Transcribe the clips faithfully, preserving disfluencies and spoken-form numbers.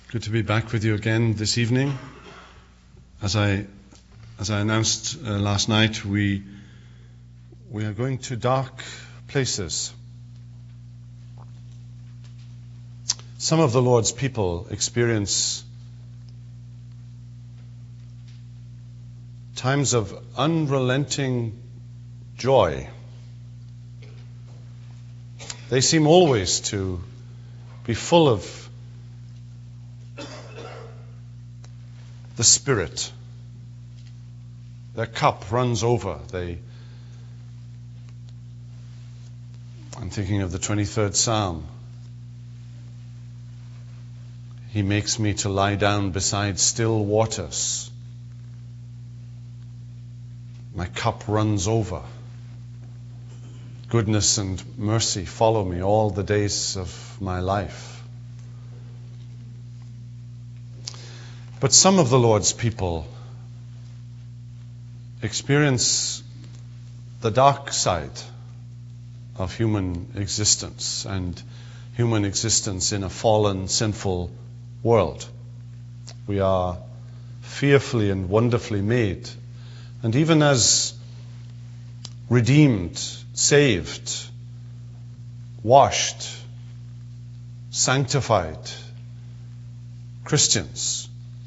Good to be back with you again this evening. As I as I announced uh, last night, we we are going to dark places. Some of the Lord's people experience times of unrelenting joy. They seem always to be full of the Spirit. Their cup runs over. They, I'm thinking of the twenty-third Psalm. He makes me to lie down beside still waters. My cup runs over. Goodness and mercy follow me all the days of my life. But some of the Lord's people experience the dark side of human existence and human existence in a fallen, sinful world. We are fearfully and wonderfully made. And even as redeemed, saved, washed, sanctified Christians,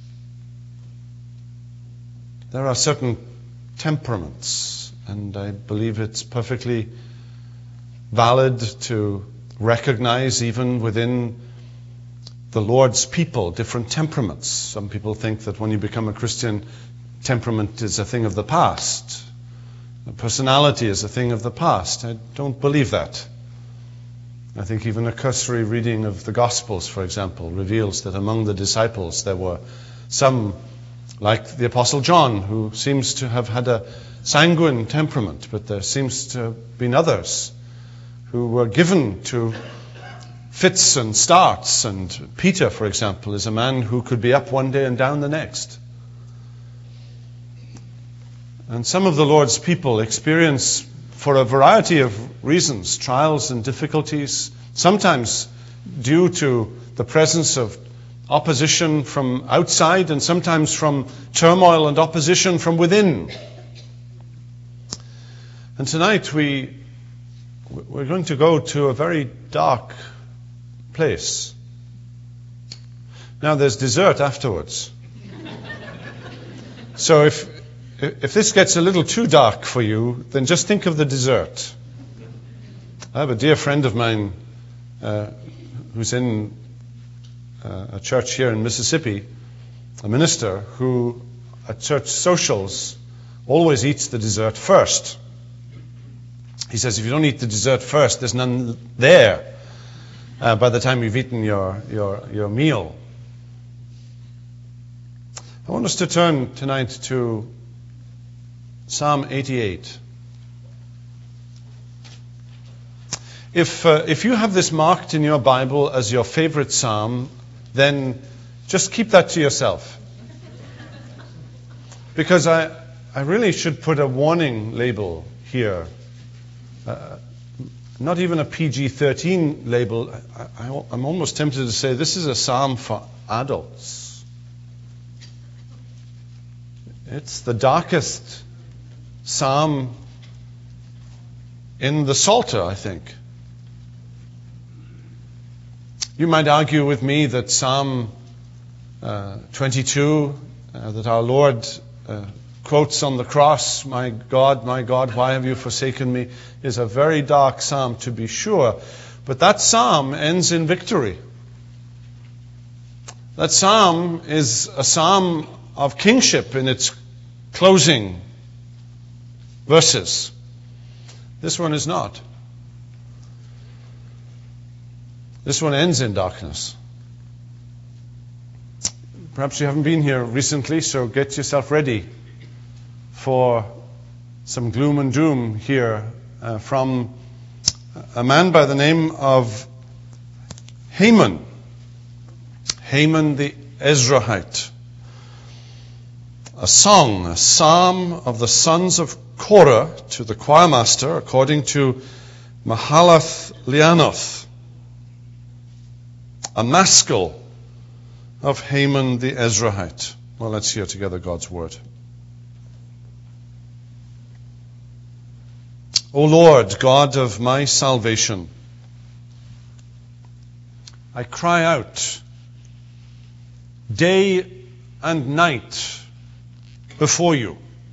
there are certain temperaments, and I believe it's perfectly valid to recognize even within the Lord's people different temperaments. Some people think that when you become a Christian, temperament is a thing of the past. Personality is a thing of the past. I don't believe that. I think even a cursory reading of the Gospels, for example, reveals that among the disciples there were some, like the Apostle John, who seems to have had a sanguine temperament, but there seems to have been others who were given to fits and starts. And Peter, for example, is a man who could be up one day and down the next. And some of the Lord's people experience, for a variety of reasons, trials and difficulties, sometimes due to the presence of opposition from outside and sometimes from turmoil and opposition from within. And tonight we, we're going to go to a very dark place. Now there's dessert afterwards. So if if this gets a little too dark for you, then just think of the dessert. I have a dear friend of mine uh, who's in uh, a church here in Mississippi, a minister who at church socials always eats the dessert first. He says if you don't eat the dessert first, there's none there uh, by the time you've eaten your, your, your meal. I want us to turn tonight to Psalm eighty-eight. If uh, if you have this marked in your Bible as your favorite psalm, then just keep that to yourself. Because I I really should put a warning label here. Uh, not even a P G thirteen label. I, I, I'm almost tempted to say this is a psalm for adults. It's the darkest psalm in the Psalter, I think. You might argue with me that Psalm uh, twenty-two, uh, that our Lord uh, quotes on the cross, "My God, my God, why have you forsaken me?" is a very dark psalm, to be sure. But that psalm ends in victory. That psalm is a psalm of kingship in its closing verses. This one is not. This one ends in darkness. Perhaps you haven't been here recently, so get yourself ready for some gloom and doom here uh, from a man by the name of Haman. Haman the Ezrahite. A song, a psalm of the sons of Korah to the choir master, according to Mahalath Leanoth. A maskil of Haman the Ezrahite. Well, let's hear together God's word. O Lord, God of my salvation, I cry out day and night before you.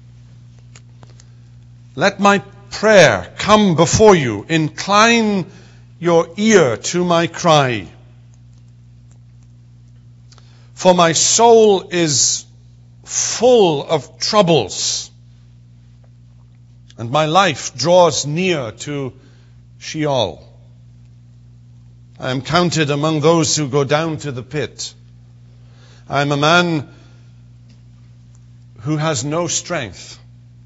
Let my prayer come before you. Incline your ear to my cry. For my soul is full of troubles, and my life draws near to Sheol. I am counted among those who go down to the pit. I am a man who has no strength,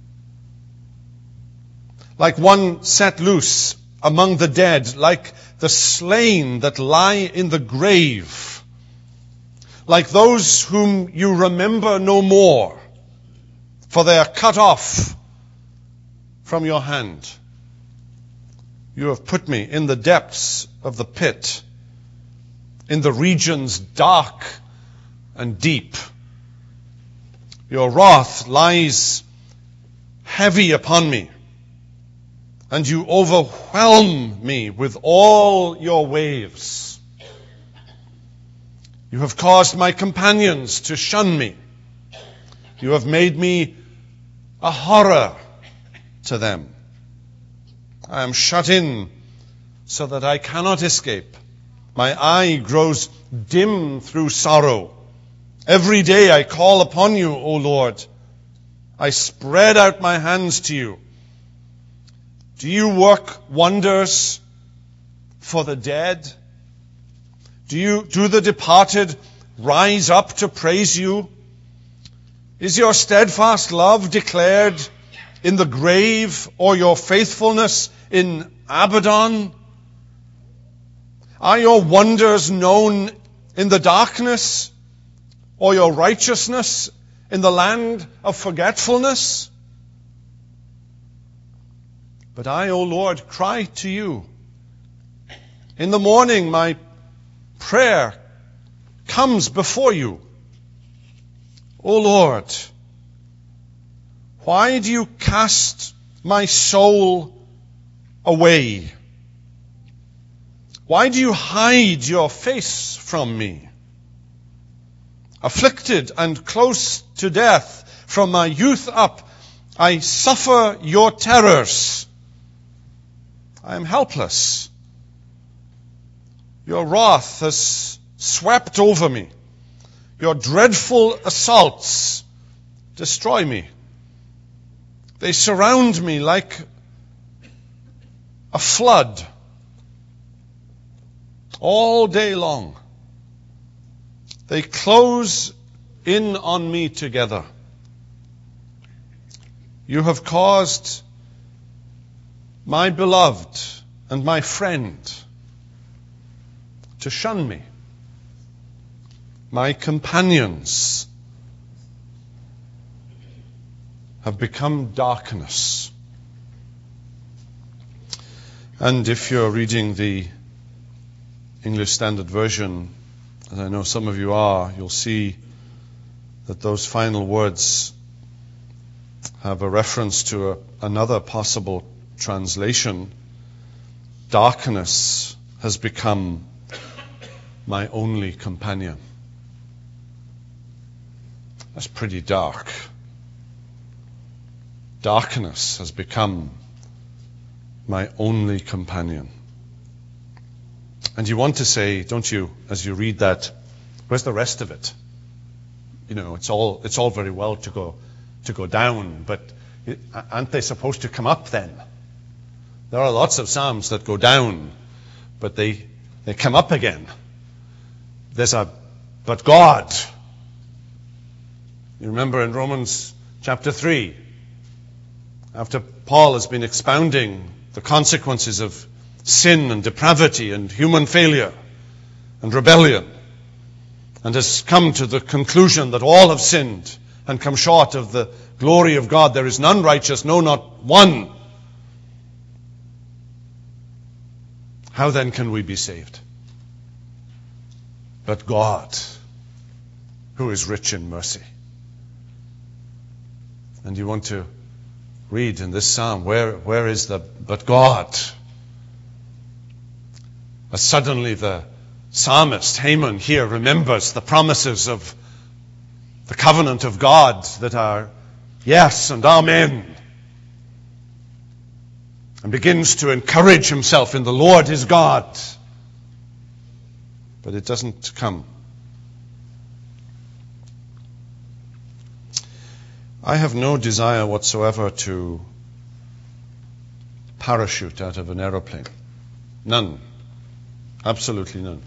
like one set loose among the dead, like the slain that lie in the grave, like those whom you remember no more, for they are cut off from your hand. You have put me in the depths of the pit, in the regions dark and deep. Your wrath lies heavy upon me, and you overwhelm me with all your waves. You have caused my companions to shun me. You have made me a horror to them. I am shut in so that I cannot escape. My eye grows dim through sorrow. Every day I call upon you, O Lord. I spread out my hands to you. Do you work wonders for the dead? Do you, do the departed rise up to praise you? Is your steadfast love declared in the grave, or your faithfulness in Abaddon? Are your wonders known in the darkness, or your righteousness in the land of forgetfulness? But I, O Lord, cry to you. In the morning my prayer comes before you. O Lord, why do you cast my soul away? Why do you hide your face from me? Afflicted and close to death from my youth up, I suffer your terrors. I am helpless. Your wrath has swept over me. Your dreadful assaults destroy me. They surround me like a flood all day long. They close in on me together. You have caused my beloved and my friend to shun me. My companions have become darkness. And if you're reading the English Standard Version, as I know some of you are, you'll see that those final words have a reference to a, another possible translation. Darkness has become my only companion. That's pretty dark. Darkness has become my only companion. And you want to say, don't you, as you read that, where's the rest of it? You know, it's all it's all very well to go to go down, but aren't they supposed to come up then? There are lots of psalms that go down, but they they come up again. There's a but God. You remember in Romans chapter three, after Paul has been expounding the consequences of sin and depravity and human failure and rebellion, and has come to the conclusion that all have sinned and come short of the glory of God. There is none righteous, no, not one. How then can we be saved? But God. who is rich in mercy. And you want to read in this psalm, where, where is the but God? As suddenly the psalmist, Haman, here remembers the promises of the covenant of God that are yes and amen, and begins to encourage himself in the Lord his God. But it doesn't come. I have no desire whatsoever to parachute out of an aeroplane. None. Absolutely none.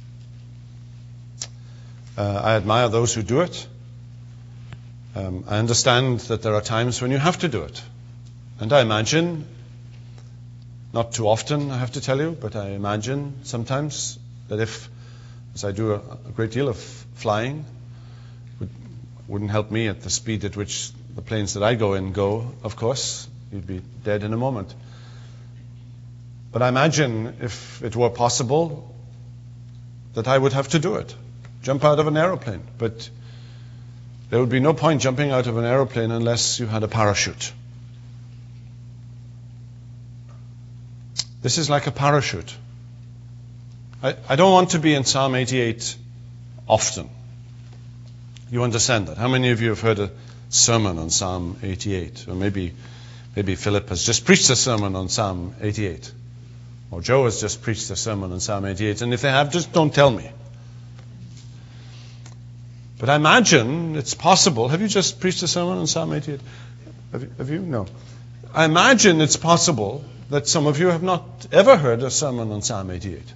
Uh, I admire those who do it. Um, I understand that there are times when you have to do it. And I imagine, not too often, I have to tell you, but I imagine sometimes that if, as I do a, a great deal of flying, would, wouldn't help me at the speed at which the planes that I go in go, of course. You'd be dead in a moment. But I imagine if it were possible that I would have to do it. Jump out of an aeroplane. But there would be no point jumping out of an aeroplane unless you had a parachute. This is like a parachute. I, I don't want to be in Psalm eighty-eight often. You understand that? How many of you have heard a sermon on Psalm eighty-eight? Or maybe, maybe Philip has just preached a sermon on Psalm eighty-eight. Or Joe has just preached a sermon on Psalm eighty-eight. And if they have, just don't tell me. But I imagine it's possible. Have you just preached a sermon on Psalm eighty-eight? Have you? Have you? No. I imagine it's possible that some of you have not ever heard a sermon on Psalm eighty-eight.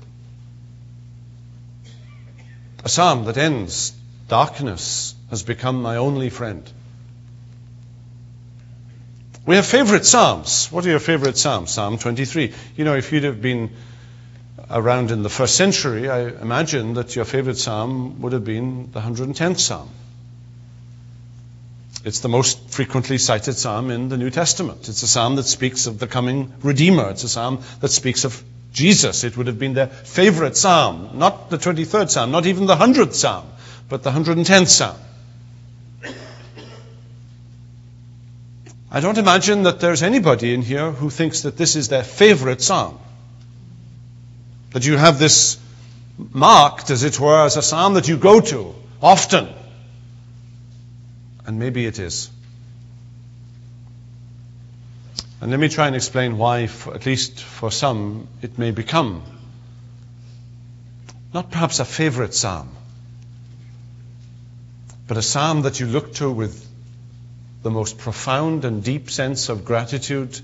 A psalm that ends, darkness has become my only friend. We have favorite psalms. What are your favorite psalms? Psalm twenty-three. You know, if you'd have been around in the first century, I imagine that your favorite psalm would have been the one hundred tenth Psalm. It's the most frequently cited psalm in the New Testament. It's a psalm that speaks of the coming Redeemer. It's a psalm that speaks of Jesus. It would have been their favorite psalm. Not the twenty-third Psalm, not even the hundredth Psalm, but the one hundred tenth Psalm. I don't imagine that there's anybody in here who thinks that this is their favorite psalm. That you have this marked, as it were, as a psalm that you go to often. And maybe it is. And let me try and explain why, for, at least for some, it may become not perhaps a favorite psalm, but a psalm that you look to with the most profound and deep sense of gratitude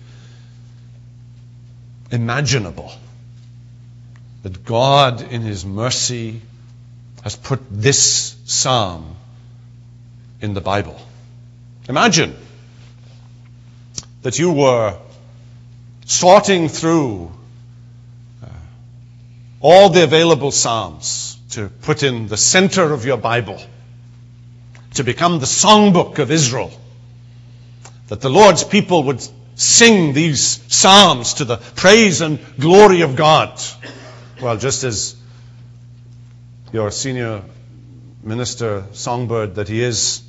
imaginable. That God, in His mercy, has put this psalm in the Bible. Imagine that you were sorting through uh, all the available psalms to put in the center of your Bible, to become the songbook of Israel, that the Lord's people would sing these psalms to the praise and glory of God. Well, just as your senior minister, songbird that he is,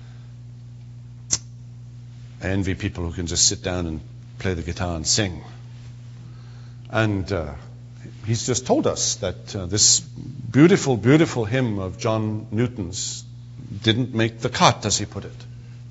I envy people who can just sit down and play the guitar and sing. And uh, he's just told us that uh, this beautiful, beautiful hymn of John Newton's didn't make the cut, as he put it.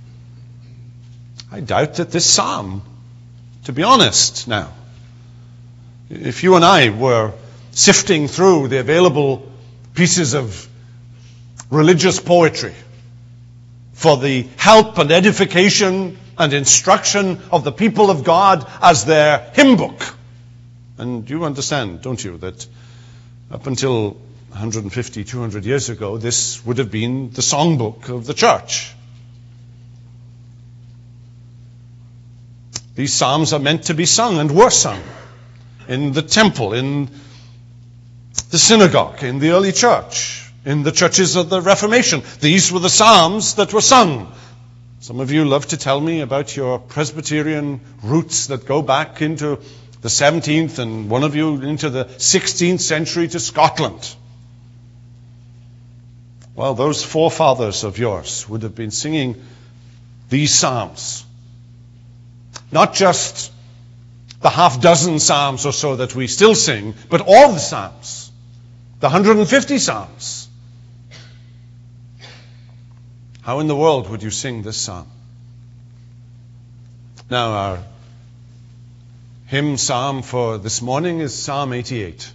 I doubt that this psalm, to be honest now, if you and I were sifting through the available pieces of religious poetry for the help and edification and instruction of the people of God as their hymn book. And you understand, don't you, that up until one hundred fifty, two hundred years ago, this would have been the songbook of the church. These psalms are meant to be sung and were sung in the temple, in the synagogue, in the early church, in the churches of the Reformation. These were the psalms that were sung. Some of you love to tell me about your Presbyterian roots that go back into the seventeenth and one of you into the sixteenth century to Scotland. Well, those forefathers of yours would have been singing these psalms. Not just the half dozen psalms or so that we still sing, but all the psalms. The one hundred fifty psalms. How in the world would you sing this psalm? Now, our hymn psalm for this morning is Psalm eighty-eight.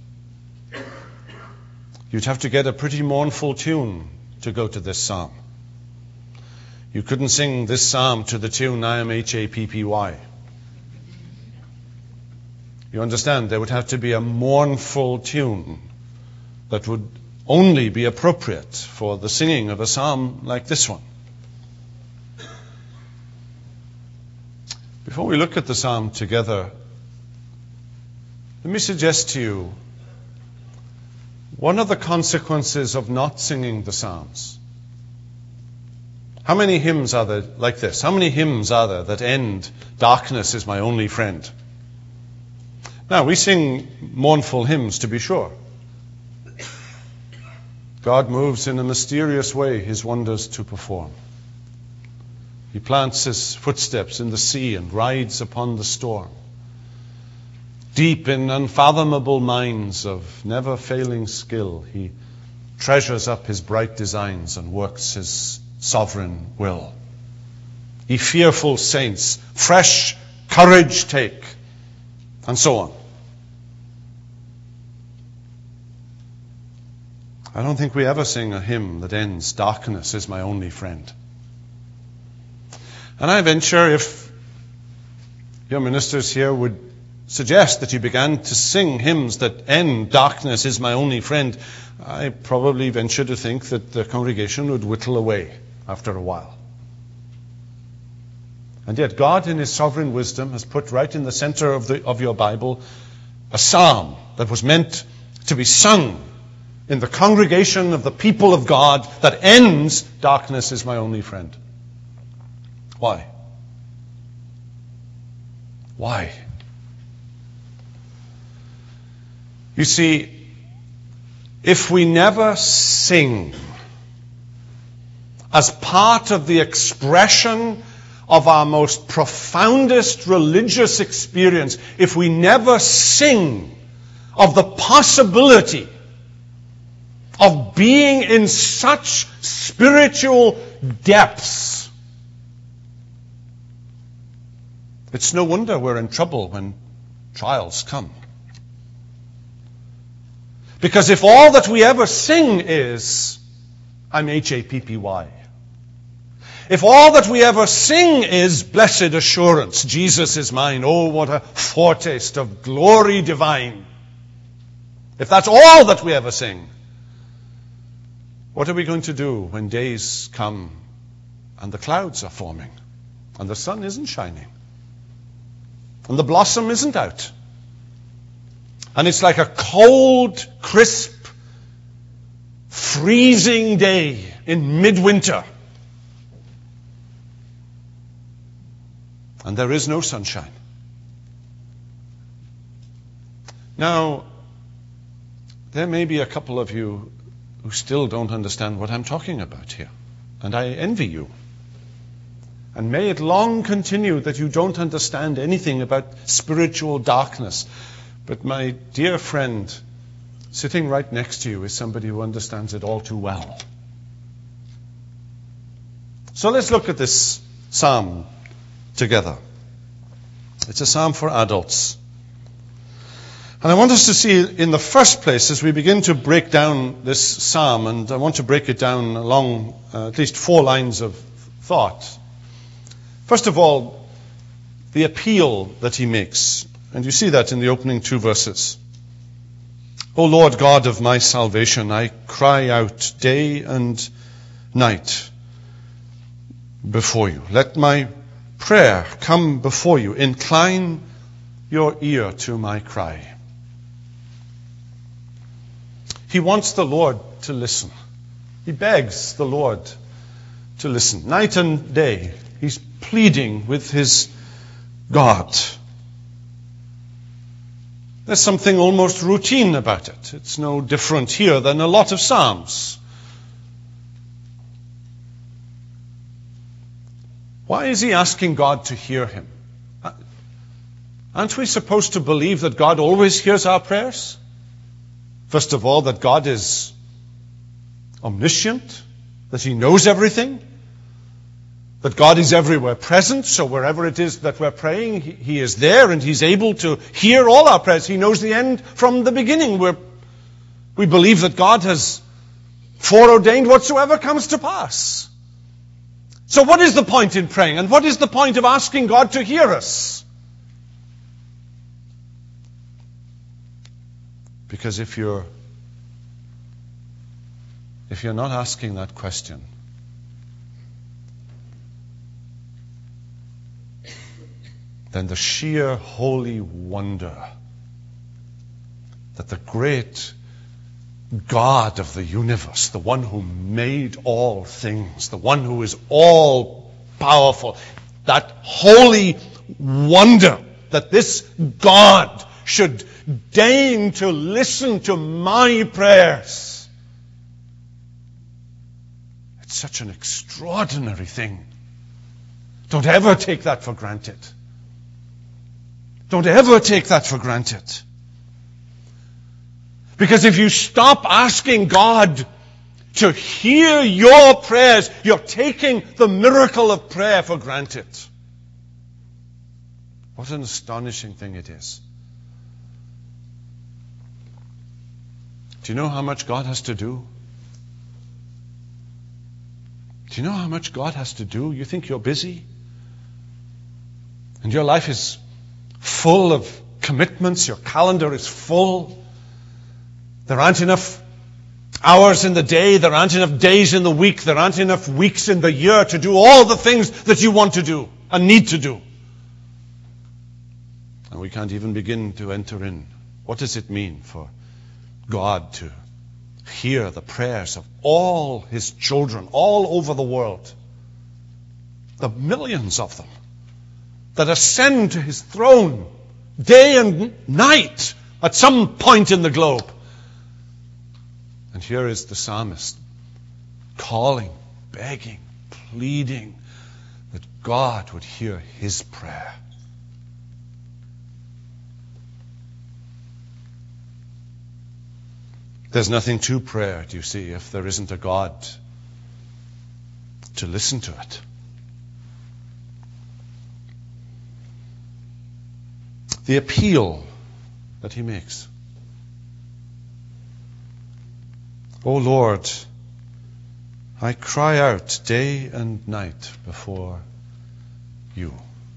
You'd have to get a pretty mournful tune to go to this psalm. You couldn't sing this psalm to the tune I am H A P P Y. You understand, there would have to be a mournful tune that would only be appropriate for the singing of a psalm like this one. Before we look at the psalm together, let me suggest to you one of the consequences of not singing the psalms. How many hymns are there like this? How many hymns are there that end, darkness is my only friend? Now, we sing mournful hymns, to be sure. God moves in a mysterious way his wonders to perform. He plants his footsteps in the sea and rides upon the storm. Deep in unfathomable minds of never-failing skill, he treasures up his bright designs and works his sovereign will. Ye fearful saints, fresh courage take, and so on. I don't think we ever sing a hymn that ends, darkness is my only friend. And I venture, if your ministers here would suggest that you began to sing hymns that end, darkness is my only friend, I probably venture to think that the congregation would whittle away after a while. And yet God in his sovereign wisdom has put right in the center of, the, of your Bible a psalm that was meant to be sung in the congregation of the people of God that ends, darkness is my only friend. Why? Why? You see, if we never sing as part of the expression of our most profoundest religious experience, if we never sing of the possibility of being in such spiritual depths, it's no wonder we're in trouble when trials come. Because if all that we ever sing is, I'm H A P P Y. If all that we ever sing is, blessed assurance, Jesus is mine, oh, what a foretaste of glory divine. If that's all that we ever sing, what are we going to do when days come and the clouds are forming and the sun isn't shining and the blossom isn't out? And it's like a cold, crisp, freezing day in midwinter. And there is no sunshine. Now, there may be a couple of you who still don't understand what I'm talking about here. And I envy you. And may it long continue that you don't understand anything about spiritual darkness. But my dear friend, sitting right next to you is somebody who understands it all too well. So let's look at this psalm together. It's a psalm for adults. And I want us to see in the first place, as we begin to break down this psalm, and I want to break it down along uh, at least four lines of thought. First of all, the appeal that he makes. And you see that in the opening two verses. O Lord God of my salvation, I cry out day and night before you. Let my prayer come before you. Incline your ear to my cry. He wants the Lord to listen. He begs the Lord to listen. Night and day, he's pleading with his God. There's something almost routine about it. It's no different here than a lot of psalms. Why is he asking God to hear him? Aren't we supposed to believe that God always hears our prayers? First of all, that God is omniscient, that he knows everything, that God is everywhere present, so wherever it is that we're praying, he, he is there and he's able to hear all our prayers. He knows the end from the beginning. We're, we believe that God has foreordained whatsoever comes to pass. So what is the point in praying? And what is the point of asking God to hear us? Because if you're if you're not asking that question, then the sheer holy wonder that the great God of the universe, the one who made all things, the one who is all powerful, that holy wonder that this God should deign to listen to my prayers. It's such an extraordinary thing. Don't ever take that for granted. Don't ever take that for granted. Because if you stop asking God to hear your prayers, you're taking the miracle of prayer for granted. What an astonishing thing it is. Do you know how much God has to do? Do you know how much God has to do? You think you're busy? And your life is full of commitments. Your calendar is full. There aren't enough hours in the day. There aren't enough days in the week. There aren't enough weeks in the year to do all the things that you want to do and need to do. And we can't even begin to enter in. What does it mean for God to hear the prayers of all his children all over the world? The millions of them that ascend to his throne day and night at some point in the globe. And here is the psalmist calling, begging, pleading that God would hear his prayer. There's nothing to prayer, do you see, if there isn't a God to listen to it. The appeal that he makes. O Lord, I cry out day and night before you.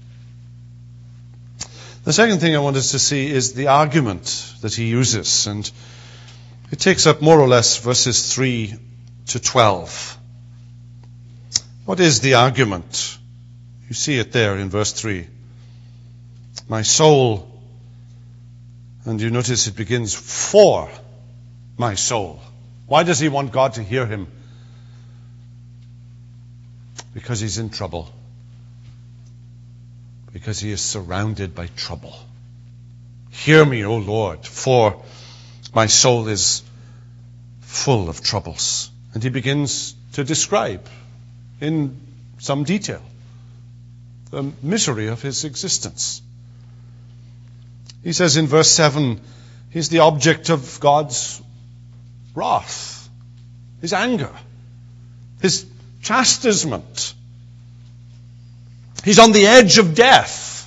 The second thing I want us to see is the argument that he uses, and it takes up more or less verses three to twelve. What is the argument? You see it there in verse three. My soul, and you notice it begins for my soul. Why does he want God to hear him? Because he's in trouble. Because he is surrounded by trouble. Hear me, O Lord, for my soul is full of troubles. And he begins to describe in some detail the misery of his existence. He says in verse seven, he's the object of God's wrath, his anger, his chastisement. He's on the edge of death.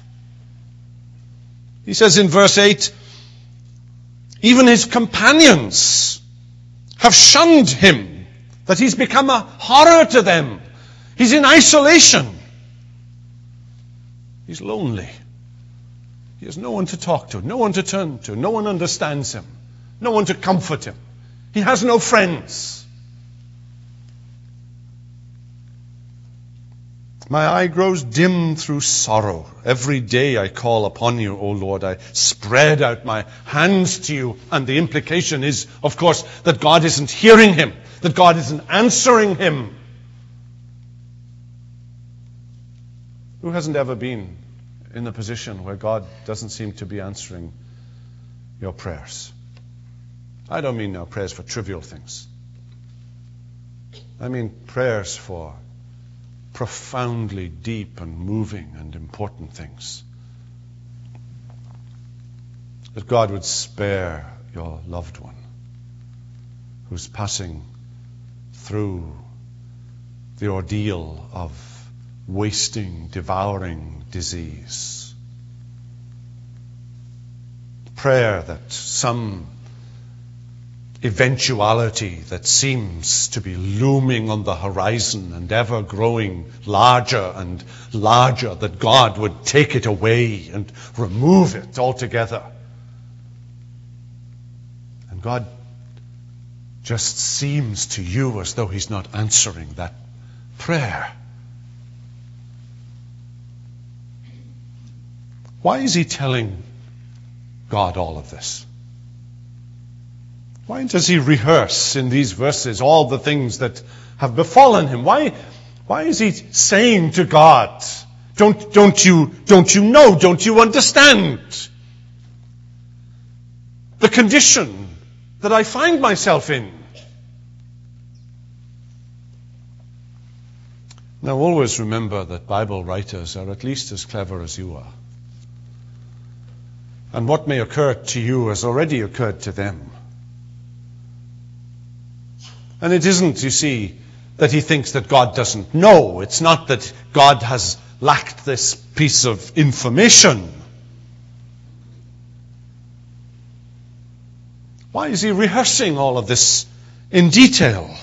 He says in verse eight, even his companions have shunned him, that he's become a horror to them. He's in isolation. He's lonely. He has no one to talk to, no one to turn to, no one understands him, no one to comfort him. He has no friends. My eye grows dim through sorrow. Every day I call upon you, O Lord. I spread out my hands to you. And the implication is, of course, that God isn't hearing him, that God isn't answering him. Who hasn't ever been in the position where God doesn't seem to be answering your prayers? I don't mean now prayers for trivial things. I mean prayers for profoundly deep and moving and important things. That God would spare your loved one who's passing through the ordeal of wasting, devouring disease. Prayer that some eventuality that seems to be looming on the horizon and ever growing larger and larger, that God would take it away and remove it altogether. And God just seems to you as though He's not answering that prayer. Why is He telling God all of this? Why does He rehearse in these verses all the things that have befallen him? Why, why is He saying to God, don't, don't you, don't you know, don't you understand the condition that I find myself in? Now always remember that Bible writers are at least as clever as you are. And what may occur to you has already occurred to them. And it isn't, you see, that he thinks that God doesn't know. It's not that God has lacked this piece of information. Why is he rehearsing all of this in detail?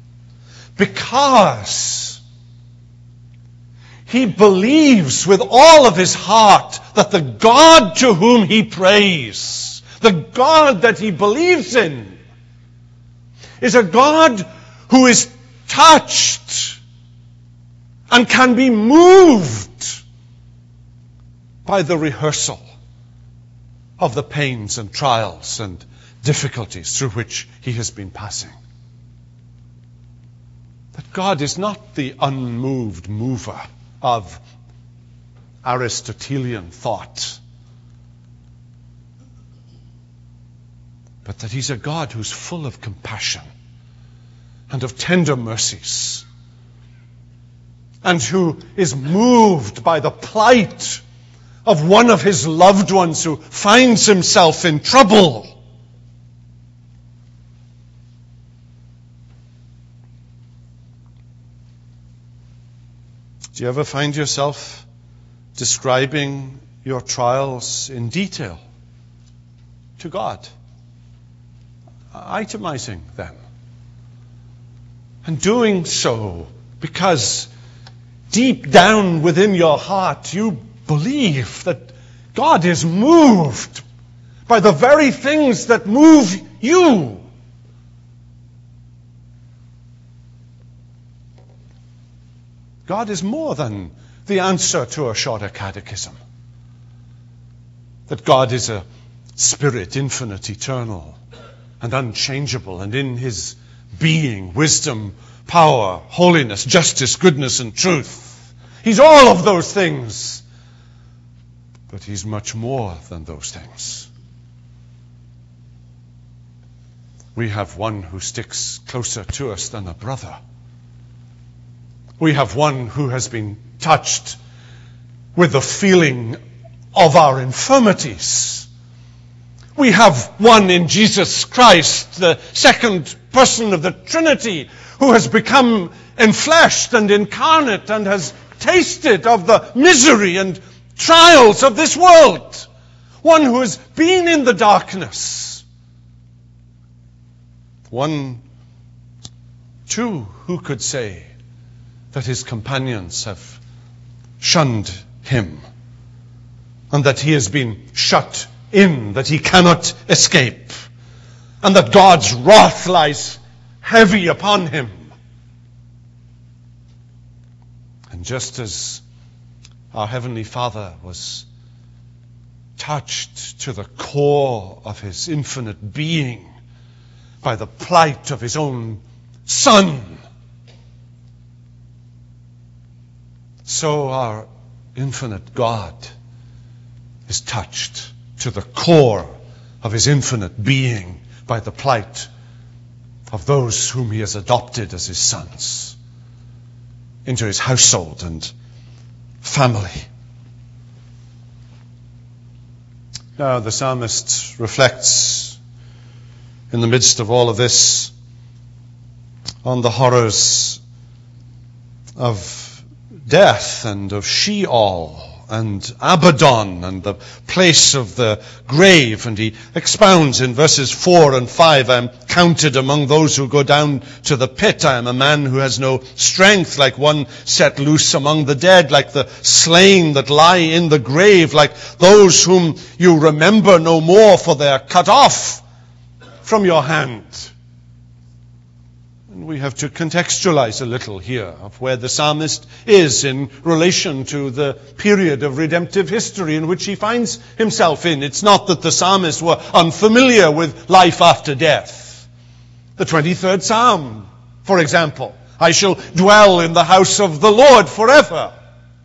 Because he believes with all of his heart that the God to whom he prays, the God that he believes in, is a God who is touched and can be moved by the rehearsal of the pains and trials and difficulties through which he has been passing. That God is not the unmoved mover of Aristotelian thought, but that he's a God who's full of compassion and of tender mercies, and who is moved by the plight of one of his loved ones who finds himself in trouble. Do you ever find yourself describing your trials in detail to God? Itemizing them. And doing so because deep down within your heart you believe that God is moved by the very things that move you. God is more than the answer to a shorter catechism. That God is a spirit, infinite, eternal, and unchangeable, and in his being, wisdom, power, holiness, justice, goodness, and truth. He's all of those things. But he's much more than those things. We have one who sticks closer to us than a brother. We have one who has been touched with the feeling of our infirmities. We have one in Jesus Christ, the second person of the Trinity, who has become enfleshed and incarnate and has tasted of the misery and trials of this world. One who has been in the darkness. One, too, who could say that his companions have shunned him and that he has been shut in, that he cannot escape, and that God's wrath lies heavy upon him. And just as our Heavenly Father was touched to the core of his infinite being by the plight of his own Son, so our infinite God is touched to the core of his infinite being by the plight of those whom he has adopted as his sons. into his household and family. Now, the psalmist reflects in the midst of all of this on the horrors of death and of Sheol and Abaddon and the place of the grave. And he expounds in verses four and five, I am counted among those who go down to the pit. I am a man who has no strength, like one set loose among the dead, like the slain that lie in the grave, like those whom you remember no more, for they are cut off from your hand. And we have to contextualize a little here of where the psalmist is in relation to the period of redemptive history in which he finds himself in. It's not that the psalmists were unfamiliar with life after death. The twenty-third Psalm, for example, I shall dwell in the house of the Lord forever.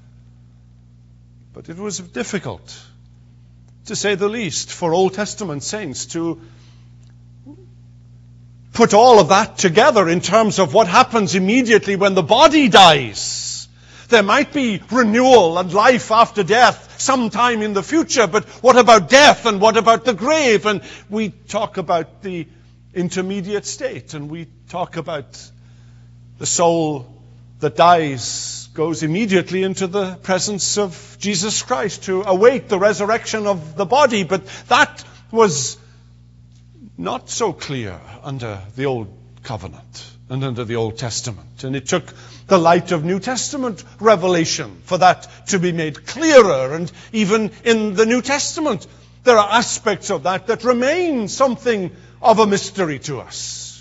But it was difficult, to say the least, for Old Testament saints to put all of that together in terms of what happens immediately when the body dies. There might be renewal and life after death sometime in the future, but what about death and what about the grave? And we talk about the intermediate state, and we talk about the soul that dies goes immediately into the presence of Jesus Christ to await the resurrection of the body. But that was not so clear under the Old Covenant and under the Old Testament. And it took the light of New Testament revelation for that to be made clearer. And even in the New Testament, there are aspects of that that remain something of a mystery to us.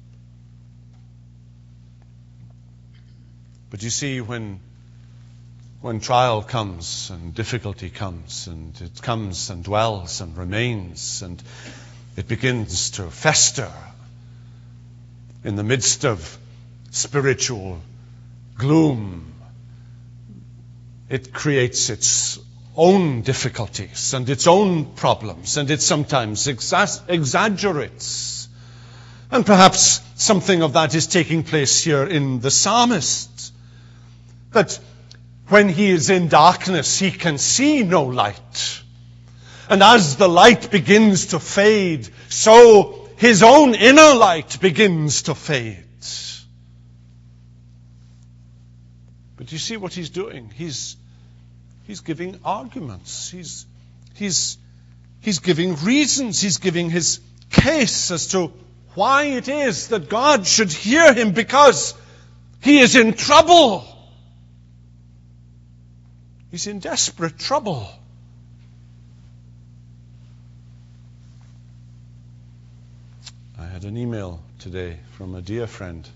But you see, when when trial comes and difficulty comes, and it comes and dwells and remains, and it begins to fester in the midst of spiritual gloom, it creates its own difficulties and its own problems, and it sometimes exa- exaggerates. And perhaps something of that is taking place here in the psalmist, that when he is in darkness, he can see no light. And as the light begins to fade, so his own inner light begins to fade. But you see what he's doing? He's he's giving arguments. He's he's he's giving reasons. He's giving his case as to why it is that God should hear him, because he is in trouble. He's in desperate trouble. I had an email today from a dear friend,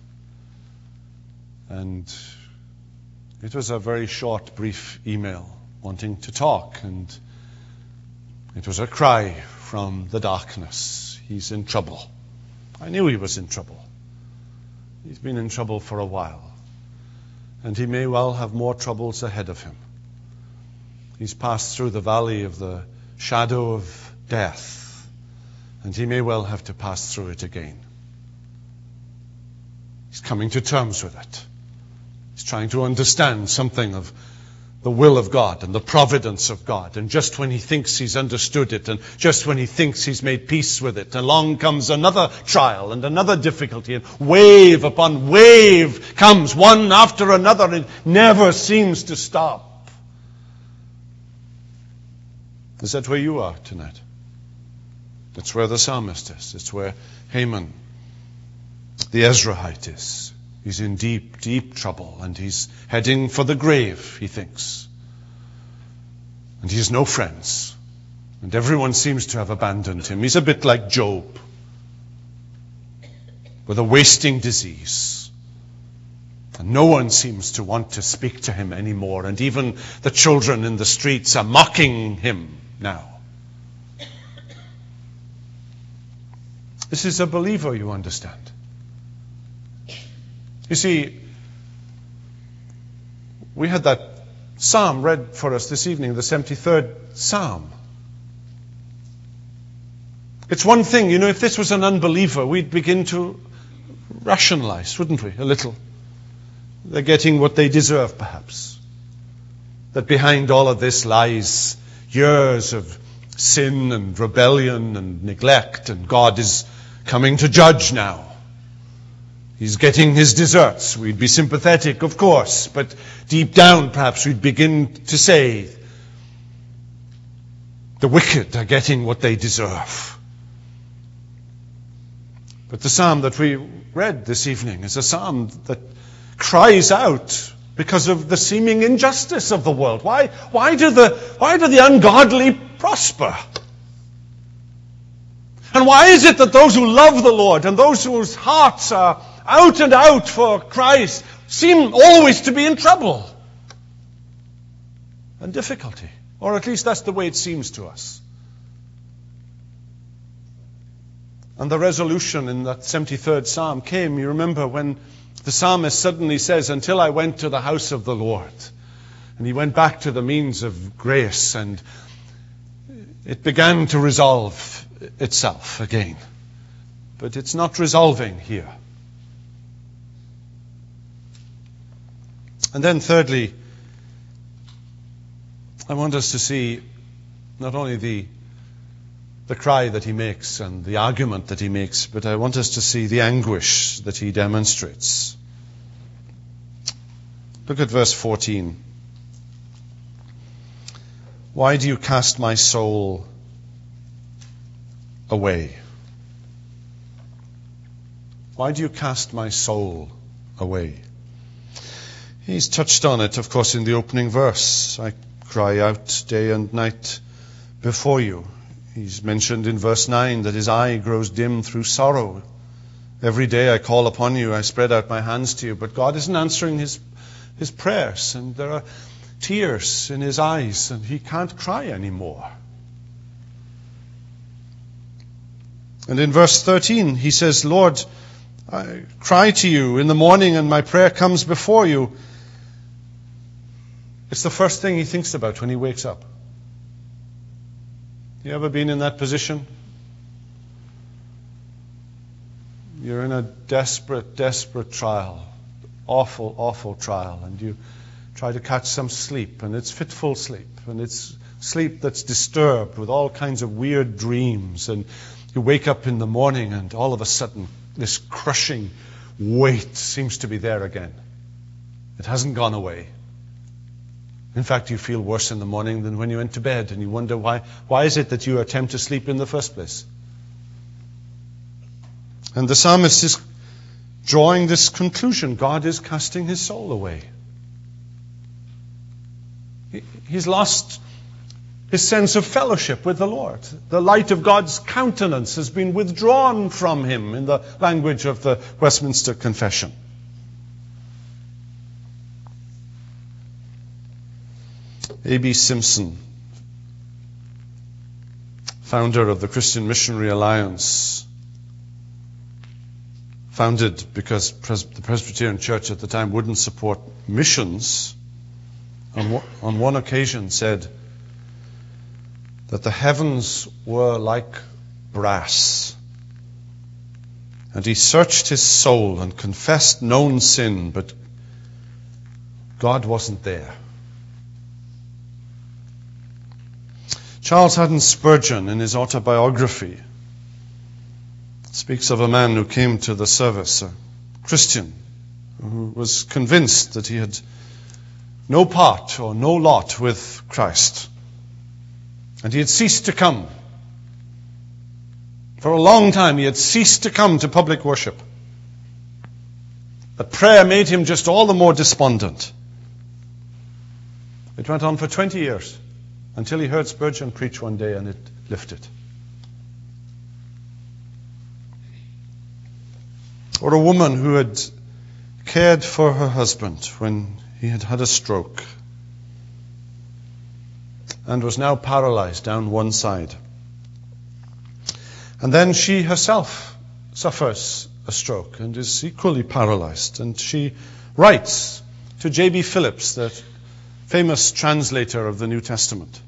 and it was a very short, brief email wanting to talk, and it was a cry from the darkness. He's in trouble. I knew he was in trouble. He's been in trouble for a while, and he may well have more troubles ahead of him. He's passed through the valley of the shadow of death, and he may well have to pass through it again. He's coming to terms with it. He's trying to understand something of the will of God and the providence of God. And just when he thinks he's understood it, and just when he thinks he's made peace with it, along comes another trial and another difficulty, and wave upon wave comes, one after another, and it never seems to stop. Is that where you are tonight? That's where the psalmist is. It's where Haman, the Ezrahite, is. He's in deep, deep trouble, and he's heading for the grave, he thinks. And he has no friends, and everyone seems to have abandoned him. He's a bit like Job, with a wasting disease. And no one seems to want to speak to him anymore, and even the children in the streets are mocking him now. This is a believer, you understand. You see, we had that psalm read for us this evening, the seventy-third Psalm. It's one thing, you know, if this was an unbeliever, we'd begin to rationalize, wouldn't we, a little? They're getting what they deserve, perhaps. That behind all of this lies years of sin and rebellion and neglect, and God is coming to judge now. He's getting his deserts. We'd be sympathetic, of course, but deep down perhaps we'd begin to say, the wicked are getting what they deserve. But the psalm that we read this evening is a psalm that cries out because of the seeming injustice of the world. Why, why, do the, why do the ungodly prosper? And why is it that those who love the Lord and those whose hearts are out and out for Christ seem always to be in trouble and difficulty? Or at least that's the way it seems to us. And the resolution in that seventy-third Psalm came, you remember, when the psalmist suddenly says, until I went to the house of the Lord. And he went back to the means of grace, and it began to resolve itself again. But it's not resolving here. And then thirdly, I want us to see not only the the cry that he makes and the argument that he makes, but I want us to see the anguish that he demonstrates. Look at verse fourteen. Why do you cast my soul away? Why do you cast my soul away? He's touched on it, of course, in the opening verse. I cry out day and night before you. He's mentioned in verse nine that his eye grows dim through sorrow. Every day I call upon you, I spread out my hands to you. But God isn't answering his, his prayers, and there are tears in his eyes, and he can't cry anymore. And in verse thirteen, he says, Lord, I cry to you in the morning, and my prayer comes before you. It's the first thing he thinks about when he wakes up. You ever been in that position? You're in a desperate, desperate trial. Awful, awful trial. And you try to catch some sleep, and it's fitful sleep. And it's sleep that's disturbed with all kinds of weird dreams. And you wake up in the morning, and all of a sudden, this crushing weight seems to be there again. It hasn't gone away. In fact, you feel worse in the morning than when you went to bed, and you wonder why, why is it that you attempt to sleep in the first place? And the psalmist is drawing this conclusion. God is casting his soul away. He, he's lost his sense of fellowship with the Lord. The light of God's countenance has been withdrawn from him, in the language of the Westminster Confession. A B Simpson, founder of the Christian Missionary Alliance, founded because Pres- the Presbyterian Church at the time wouldn't support missions, on, w- on one occasion said that the heavens were like brass, and he searched his soul and confessed known sin, but God wasn't there. Charles Haddon Spurgeon, in his autobiography, speaks of a man who came to the service, a Christian, who was convinced that he had no part or no lot with Christ. And he had ceased to come. For a long time he had ceased to come to public worship. But prayer made him just all the more despondent. It went on for twenty years. Until he heard Spurgeon preach one day, and it lifted. Or a woman who had cared for her husband when he had had a stroke and was now paralyzed down one side. And then she herself suffers a stroke and is equally paralyzed. And she writes to J B Phillips, the famous translator of the New Testament,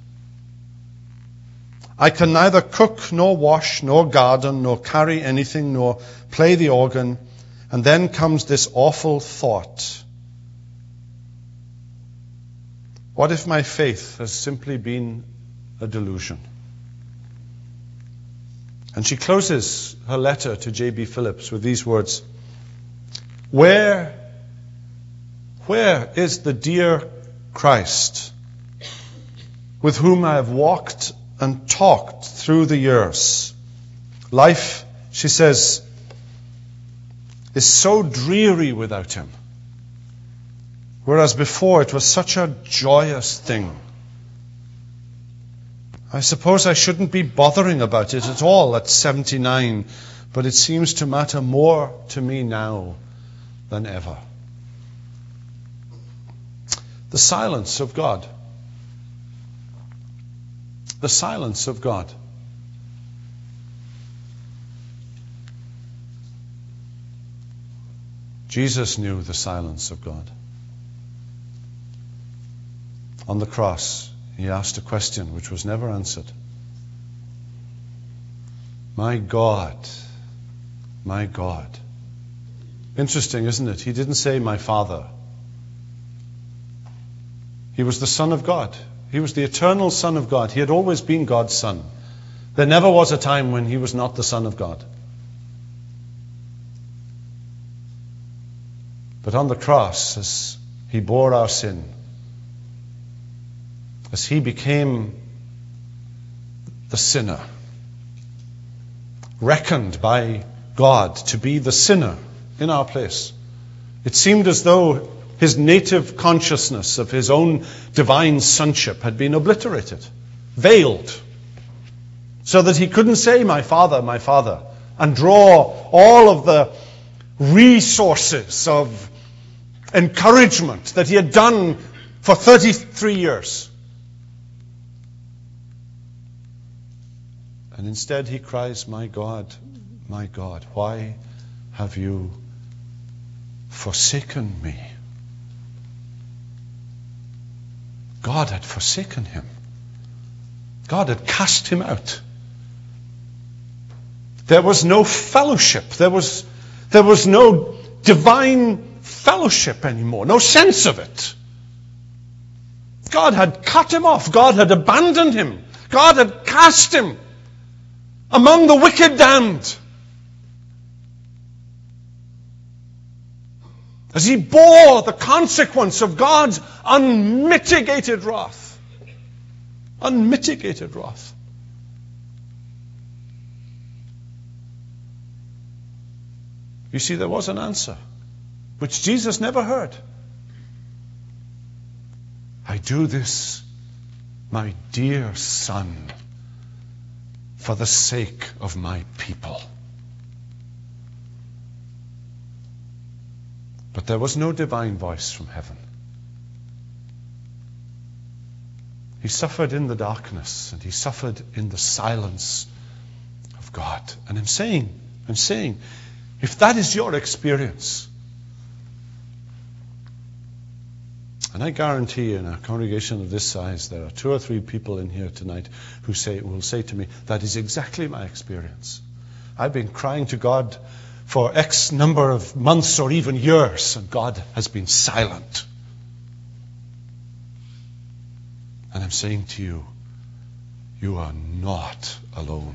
I can neither cook, nor wash, nor garden, nor carry anything, nor play the organ. And then comes this awful thought. What if my faith has simply been a delusion? And she closes her letter to J B Phillips with these words: Where, where is the dear Christ with whom I have walked and talked through the years? Life, she says, is so dreary without him, whereas before it was such a joyous thing. I suppose I shouldn't be bothering about it at all at seventy-nine, but it seems to matter more to me now than ever. The silence of God. The silence of God. Jesus knew the silence of God. On the cross, he asked a question which was never answered. My God, my God. Interesting, isn't it? He didn't say my Father. He was the Son of God. He was the eternal Son of God. He had always been God's Son. There never was a time when he was not the Son of God. But on the cross, as he bore our sin, as he became the sinner, reckoned by God to be the sinner in our place, it seemed as though his native consciousness of his own divine sonship had been obliterated, veiled, so that he couldn't say, my Father, my Father, and draw all of the resources of encouragement that he had done for thirty-three years. And instead he cries, my God, my God, why have you forsaken me? God had forsaken him. God had cast him out. There was no fellowship. There was, there was no divine fellowship anymore. No sense of it. God had cut him off. God had abandoned him. God had cast him among the wicked damned. As he bore the consequence of God's unmitigated wrath. Unmitigated wrath. You see, there was an answer, which Jesus never heard. I do this, my dear Son, for the sake of my people. But there was no divine voice from heaven. He suffered in the darkness, and he suffered in the silence of God. And I'm saying, I'm saying, if that is your experience, and I guarantee in a congregation of this size, there are two or three people in here tonight who say will say to me, that is exactly my experience. I've been crying to God for X number of months or even years, and God has been silent. And I'm saying to you, you are not alone.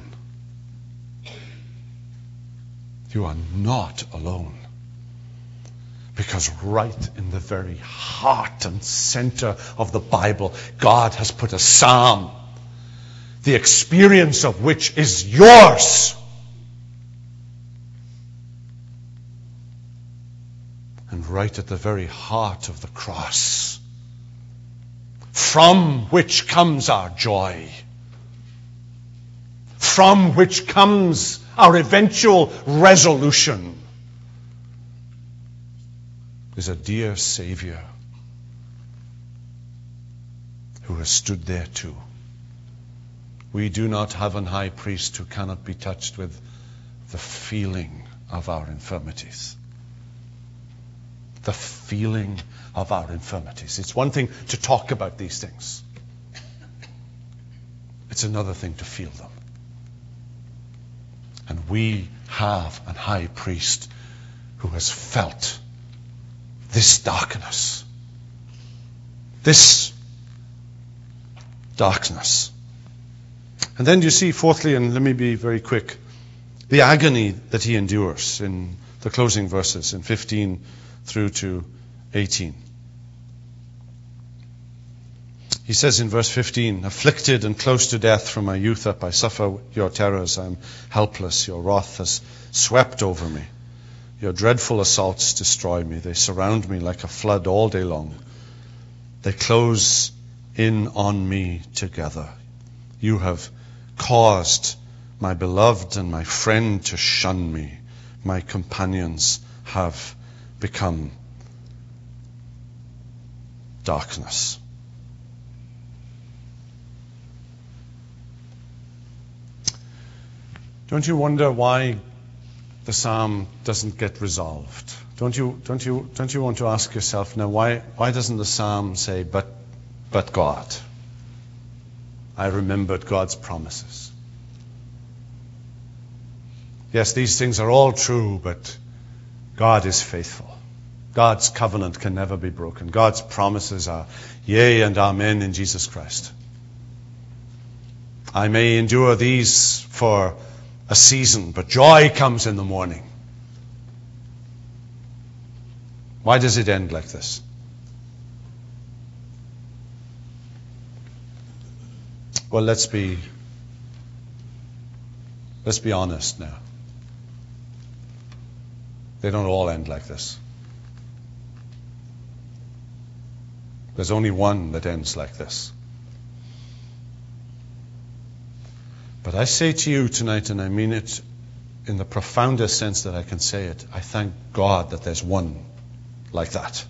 You are not alone. Because right in the very heart and center of the Bible, God has put a psalm, the experience of which is yours. And right at the very heart of the cross, from which comes our joy, from which comes our eventual resolution, is a dear Savior who has stood there too. We do not have an high priest who cannot be touched with the feeling of our infirmities. The feeling of our infirmities. It's one thing to talk about these things. It's another thing to feel them. And we have an high priest who has felt this darkness, this darkness. And then you see, fourthly, and let me be very quick, the agony that he endures in the closing verses, in fifteen through to eighteen. He says in verse fifteen, afflicted and close to death from my youth up, I suffer your terrors, I am helpless, your wrath has swept over me. Your dreadful assaults destroy me, they surround me like a flood all day long. They close in on me together. You have caused my beloved and my friend to shun me. My companions have become darkness. Don't you wonder why the psalm doesn't get resolved? Don't you, don't you, don't you want to ask yourself now, why, why doesn't the psalm say, but, but God? I remembered God's promises. Yes, these things are all true, but God is faithful. God's covenant can never be broken. God's promises are yea and amen in Jesus Christ. I may endure these for a season, but joy comes in the morning. Why does it end like this? Well, let's be let's be honest now. They don't all end like this. There's only one that ends like this. But I say to you tonight, and I mean it in the profoundest sense that I can say it, I thank God that there's one like that.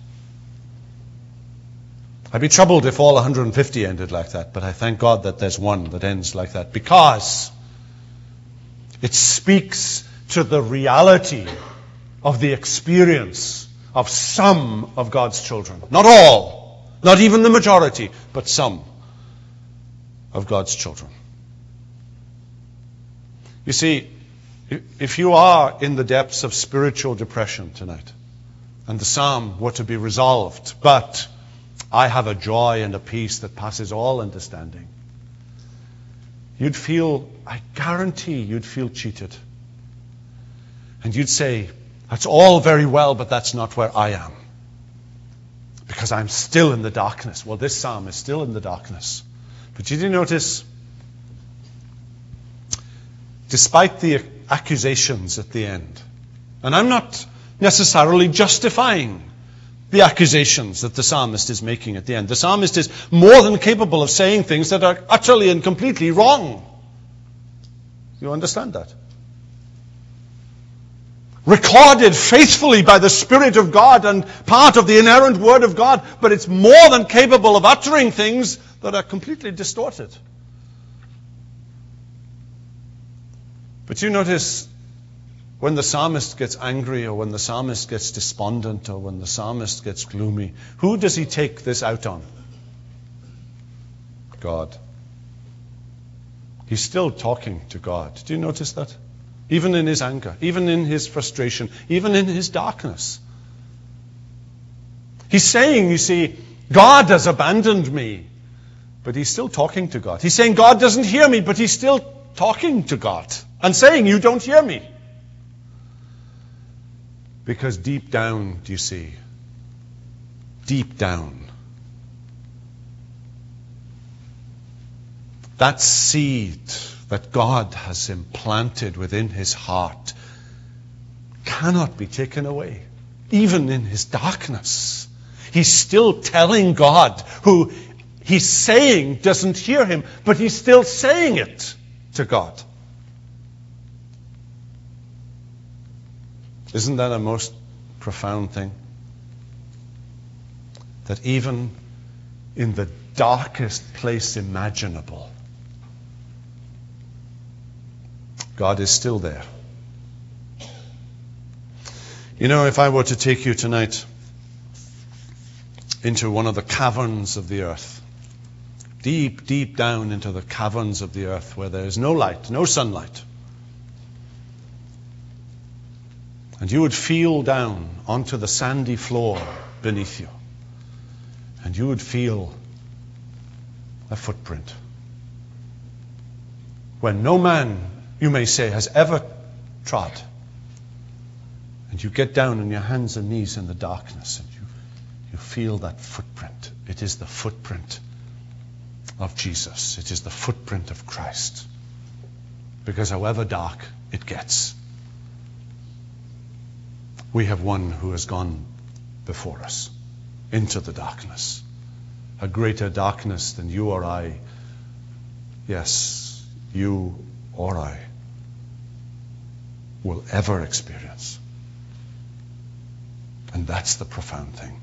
I'd be troubled if all one hundred fifty ended like that, but I thank God that there's one that ends like that, because it speaks to the reality of the experience of some of God's children. Not all, not even the majority, but some of God's children. You see, if you are in the depths of spiritual depression tonight, and the psalm were to be resolved, but I have a joy and a peace that passes all understanding, you'd feel, I guarantee you'd feel cheated. And you'd say, that's all very well, but that's not where I am. Because I'm still in the darkness. Well, this psalm is still in the darkness. But did you notice, despite the accusations at the end, and I'm not necessarily justifying the accusations that the psalmist is making at the end. The psalmist is more than capable of saying things that are utterly and completely wrong. You understand that? Recorded faithfully by the Spirit of God and part of the inerrant Word of God, but it's more than capable of uttering things that are completely distorted. But you notice, when the psalmist gets angry, or when the psalmist gets despondent, or when the psalmist gets gloomy, who does he take this out on? God. He's still talking to God. Do you notice that? Even in his anger, even in his frustration, even in his darkness. He's saying, you see, God has abandoned me, but he's still talking to God. He's saying God doesn't hear me, but he's still talking to God and saying, you don't hear me. Because deep down, do you see, deep down, that seed that God has implanted within his heart cannot be taken away. Even in his darkness, he's still telling God, who he's saying doesn't hear him, but he's still saying it to God. Isn't that a most profound thing? That even in the darkest place imaginable, God is still there. You know, if I were to take you tonight into one of the caverns of the earth, deep, deep down into the caverns of the earth where there is no light, no sunlight, and you would feel down onto the sandy floor beneath you, and you would feel a footprint. When no man, you may say, has ever trod, and you get down on your hands and knees in the darkness and you, you feel that footprint. It is the footprint of Jesus. It is the footprint of Christ. Because however dark it gets, we have one who has gone before us into the darkness. A greater darkness than you or I, yes, you or I, will ever experience. And that's the profound thing.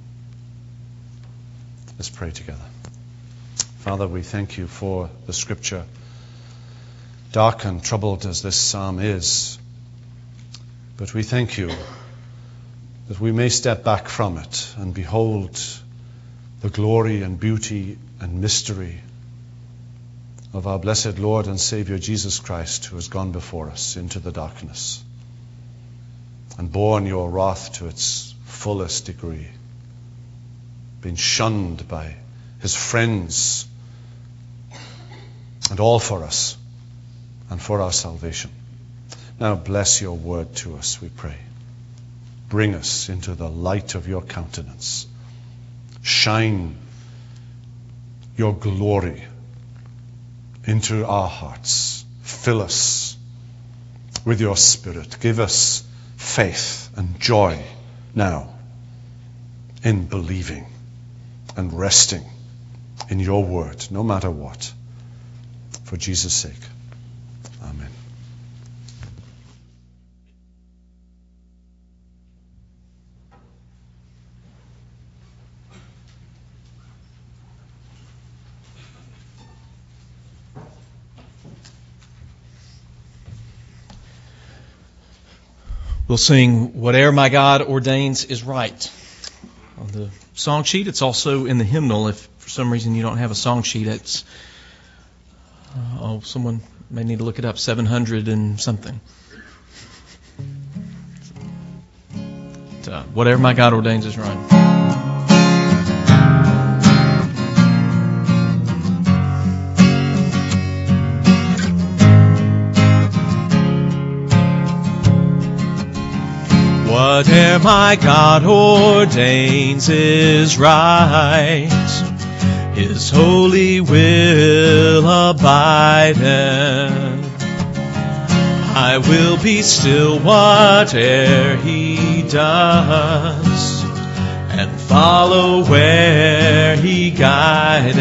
Let's pray together. Father, we thank you for the Scripture. Dark and troubled as this psalm is, but we thank you that we may step back from it and behold the glory and beauty and mystery of our blessed Lord and Savior Jesus Christ, who has gone before us into the darkness and borne your wrath to its fullest degree, been shunned by his friends, and all for us and for our salvation. Now bless your word to us, we pray. Bring us into the light of your countenance. Shine your glory into our hearts. Fill us with your Spirit. Give us faith and joy now in believing and resting in your word, no matter what. For Jesus' sake. Amen. We'll sing Whate'er My God Ordains Is Right. On the song sheet, it's also in the hymnal. If for some reason you don't have a song sheet, it's, uh, oh, someone may need to look it up, seven hundred and something. But, uh, whatever my God ordains is right. Whate'er my God ordains is right, His holy will abideth. I will be still whate'er He does, and follow where He guideth.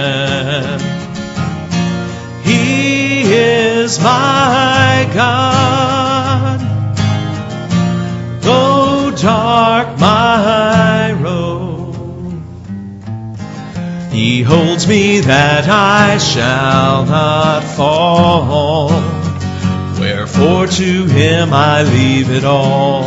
He is my God, though dark my road, He holds me that I shall not fall. Wherefore to Him I leave it all.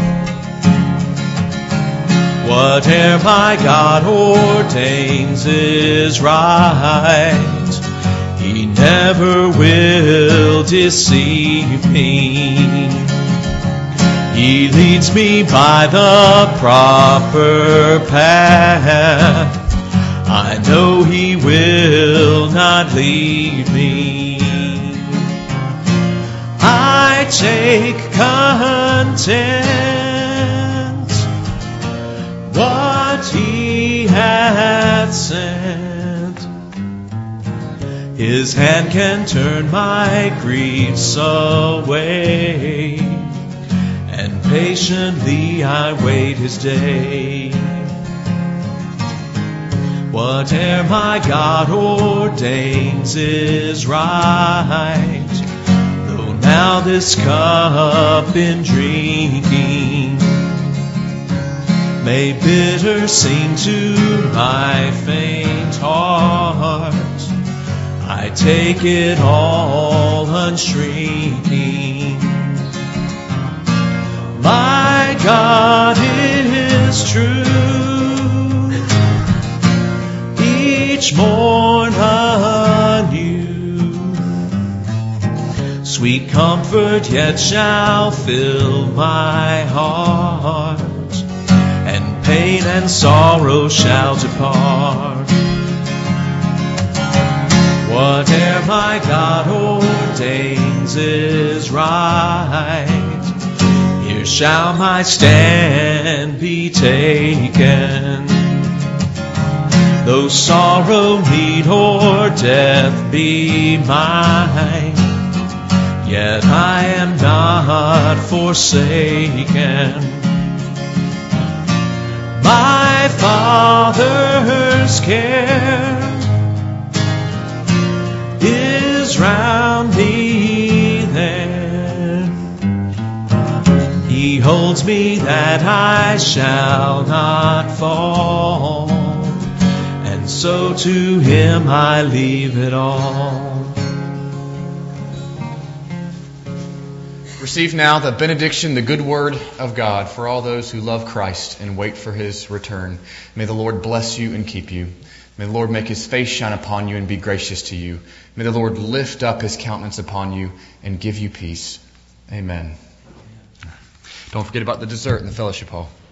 Whate'er my God ordains is right. He never will deceive me. He leads me by the proper path. I know He will not leave me. I take content what He hath sent. His hand can turn my griefs away, and patiently I wait His day. Whate'er my God ordains is right, though now this cup in drinking may bitter seem to my faint heart, I take it all unshrinking. My God is true, each morn anew. Sweet comfort yet shall fill my heart, and pain and sorrow shall depart. Whate'er my God ordains is right. Here shall my stand be taken. Though sorrow, need, or death be mine, yet I am not forsaken. My Father's care is round me there. He holds me that I shall not fall, and so to Him I leave it all. Receive now the benediction, the good word of God for all those who love Christ and wait for His return. May the Lord bless you and keep you. May the Lord make His face shine upon you and be gracious to you. May the Lord lift up His countenance upon you and give you peace. Amen. Don't forget about the dessert in the fellowship hall.